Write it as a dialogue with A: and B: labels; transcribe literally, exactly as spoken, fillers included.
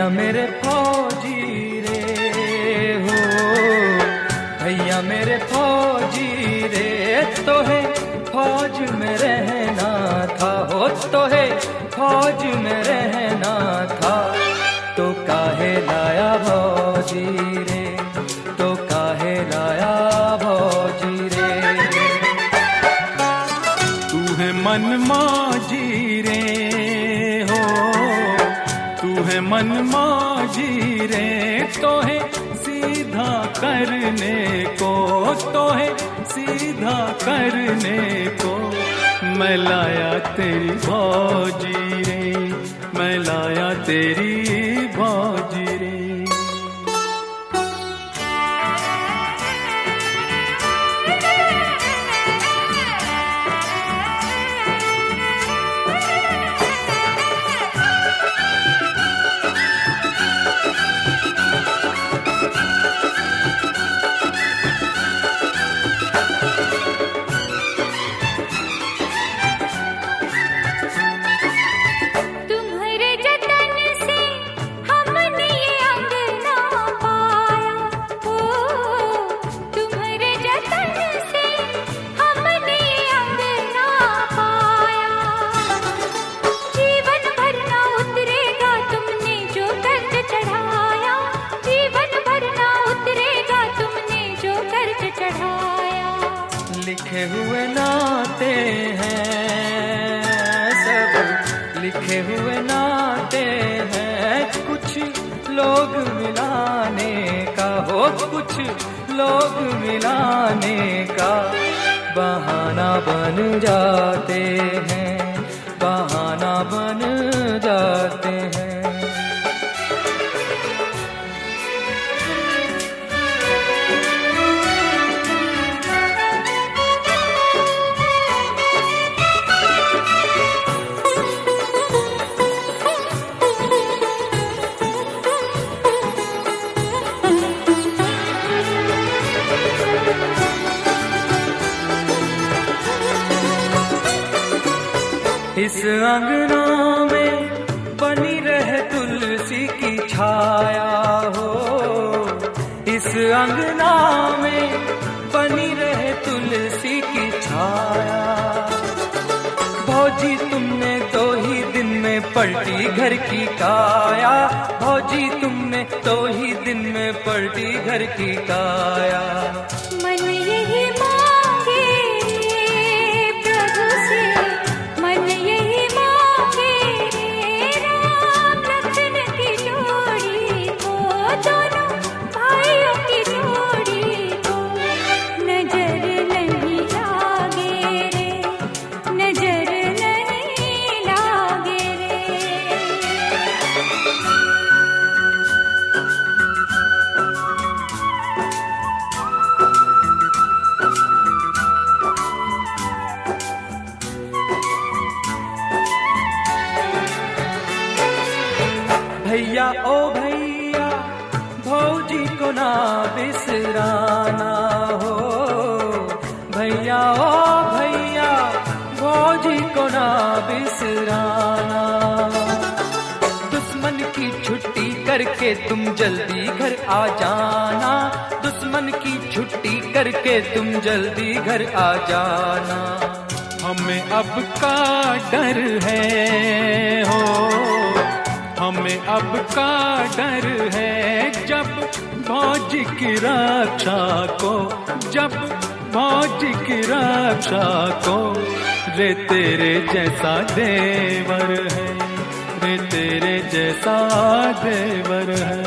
A: भैया मेरे फौजी रे हो, भैया मेरे फौजी रे, तो है फौज में रहना था हो, तो है फौज में रहना था, तो काहे लाया भौजी रे, तो काहे लाया भौजी रे।
B: तू है मन मौजी रे हो, तू है मन मौजी रे, तो है सीधा करने को, तो है सीधा करने को, मैं लाया तेरी भौजी रे, मैं लाया तेरी भौजी रे।
A: लिखे हुए नाते हैं सब, लिखे हुए नाते हैं, कुछ लोग मिलाने का हो, कुछ लोग मिलाने का, बहाना बन जाते हैं, बहाना बन जाते हैं। इस अंगना में बनी रहे तुलसी की छाया हो, इस अंगना में बनी रहे तुलसी की छाया। भौजी तुमने दो ही दिन में पलटी घर की काया, भौजी तुमने दो ही दिन में पलटी घर की काया।
C: मन यही मांगे प्रभु से, मन यही मांगे राम लखन की जोड़ी को, दोनों भाइयों की जोड़ी को। नजर नहीं लागे रे, नजर नहीं लागे रे।
A: भैया ओ भैया भौजी को ना बिसराना हो, भैया ओ भैया भौजी को ना बिसराना। दुश्मन की छुट्टी करके तुम जल्दी घर आ जाना, दुश्मन की छुट्टी करके तुम जल्दी घर आ जाना।
B: हमें अब का डर है हो, हमें अब का डर है, जब भौजी की रक्षा को, जब भौजी की रक्षा को। रे तेरे जैसा देवर है, रे तेरे जैसा देवर है।